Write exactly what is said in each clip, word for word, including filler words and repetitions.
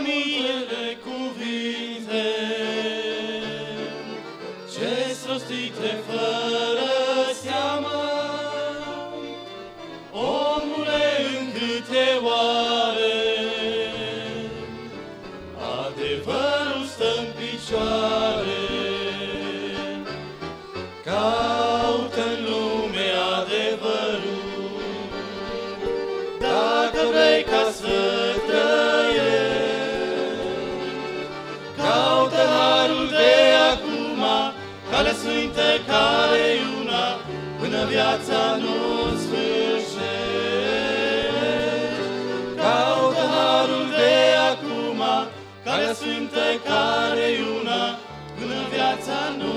miile cuvinte, ce-s rostite fără seamă, omule, în câte oare adevărul stă-n picioare. Caută-n lume adevărul, dacă vrei ca să trăiești. Caută harul de acum, calea sfântă care-i una, până viața nu sfârșești. Caută harul de acum, calea sfântă care-i una, până viața nu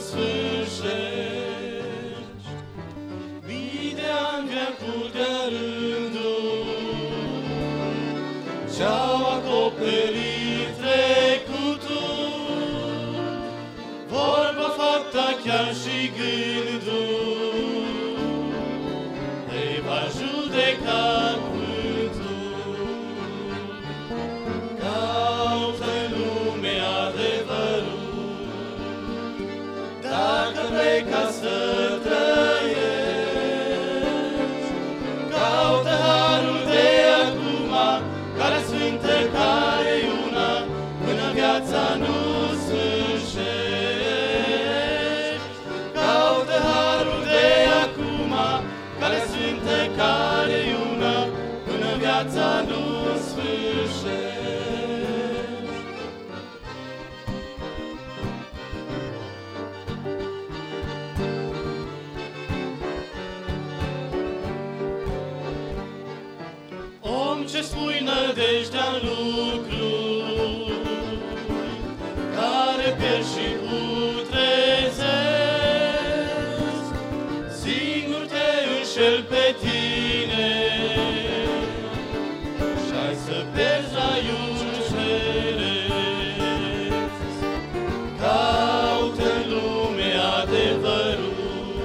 sfârșești. Mii de ani veacul de rândul ce-au acoperit trecutul, vorba, fapta, chiar și gândul, îi va judeca cuvântul. Caută în lume adevărul, dacă vrei ca să trăiești. Caută harul de acum, calea sfântă care-i una, până viața nu sfârșești. Caută harul de acum, calea sfântă care-i una, până viața nu sfârșești. Om, ce spui nădejdea-n lucru, care pierd și putrezesc, singur te înșel pe tine și-ai să pierzi raiul ceresc. Caută-n lume adevărul,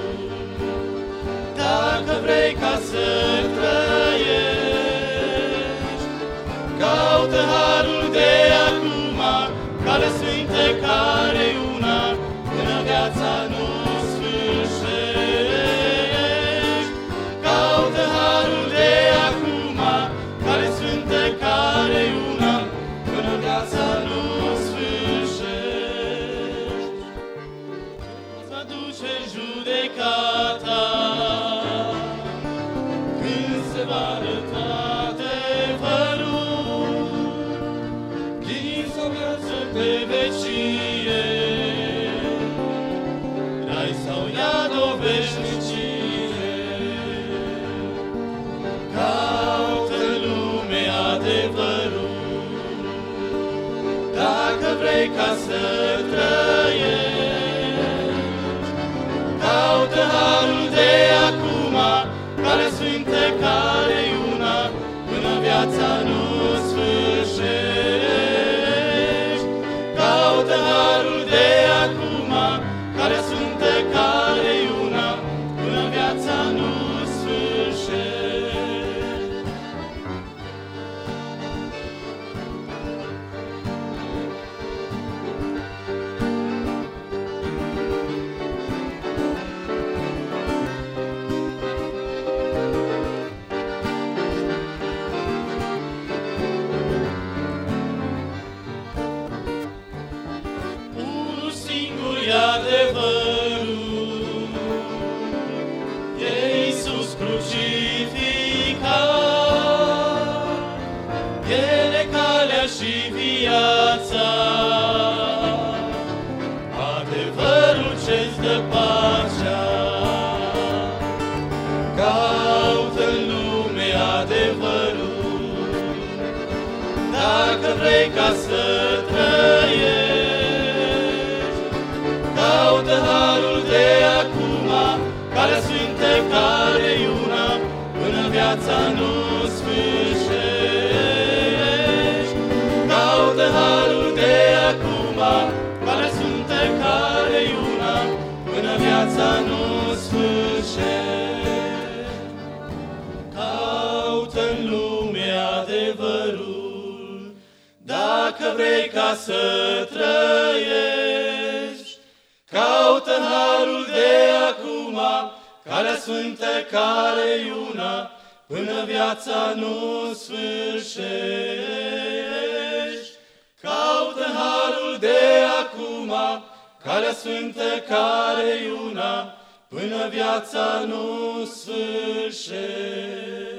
dacă vrei ca să trăiești. Caută harul de acum, calea sfântă care-i una, până viața nu sfârșești. Caută harul de acum, calea sfântă care-i una, până viața nu sfârșești. Îți va duce judecata, când se va arăta pe vecie, rai sau iad o veșnicie. Caută-n lume adevărul, dacă vrei ca să trăiești. Caută harul de acum, calea sfântă care-i una, până viața nu sfârșești. Caută harul de acum, calea sfântă care-i una, până viața nu sfârșești. E adevărul, e Iisus crucificat, El e calea și viața, adevărul ce-ți dă pacea. Caută-n lume adevărul, dacă vrei ca să trăiești. Caută harul de acum, calea sfântă care-i una, până viața nu sfârșești. Caută harul de acum, calea sfântă care-i una, până viața nu sfârșești. Caută în lume adevărul, dar dacă vrei ca să trăiești. Caută harul de acum, calea sfântă care-i una, până viața nu sfârșești. Caută harul de acum, calea sfântă care-i una, până viața nu sfârșești.